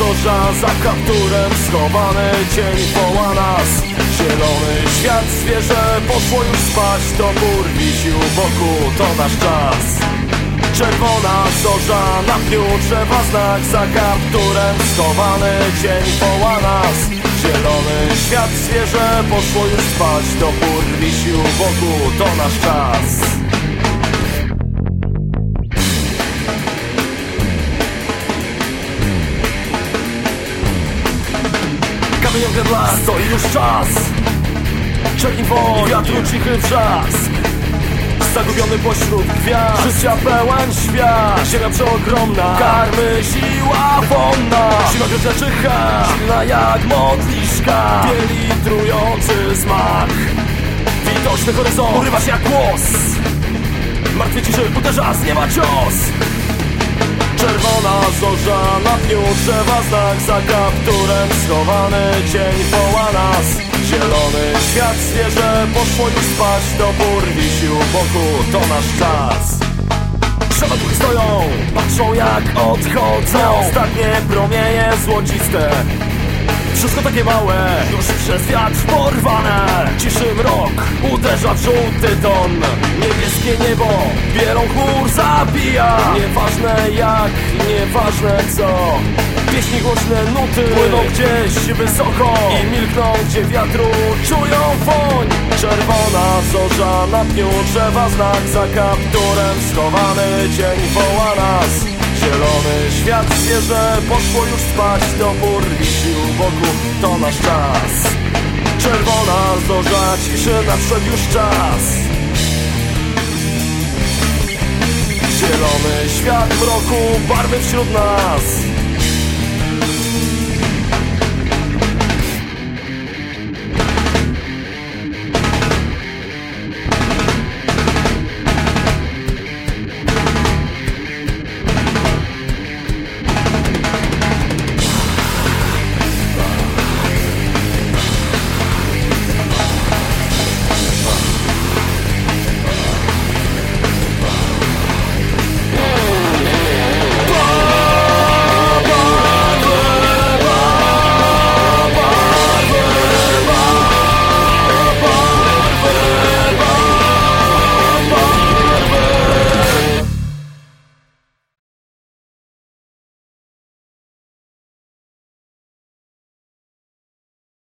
zorza, za kapturem schowany cień woła nas. Zielony świat, zwierzę poszło już spać, topór wisi u boku, to nasz czas. Czerwona zorza, na pniu drzewa znak, za kapturem schowany cień woła nas. Zielony świat, zwierzę poszło już spać, topór wisi u boku, to nasz czas. Kamieniem gardła stoi już czas. Czerni woń, wiatru cichy wrzask, zagubiony pośród gwiazd. Życia pełen świat, ziemia przeogromna, karmy siła wonna. Siła grzeczy czyha, silna jak modliszka, bieli trujący smak. Widoczny horyzont urywa się jak głos, martwy ciszy uderza z nieba cios. Czerwona zorza, na pniu drzewa znak, za kapturem schowany cień woła nas. Zielony świat, zwierzę poszło już spać, topór wisi u boku, to nasz czas. Drzewa duchy stoją, patrzą jak odchodzą, ostatnie promienie złociste. Wszystko takie małe, już przez wiatr porwane. Ciszy mrok, uderza w żółty ton. Niebieskie niebo, bielą chmur zabija. Nieważne jak, nieważne co, pieśni głośne nuty płyną gdzieś wysoko i milkną, gdzie wiatru czują woń. Czerwona zorza, na pniu drzewa znak, za kapturem schowany cień woła nas. Zielony świat, zwierzę poszło już spać, topór wisi u boku, to nasz czas. Czerwona zorza, ciszy, nadszedł już czas. Zielony świat mroku, barwy wśród nas.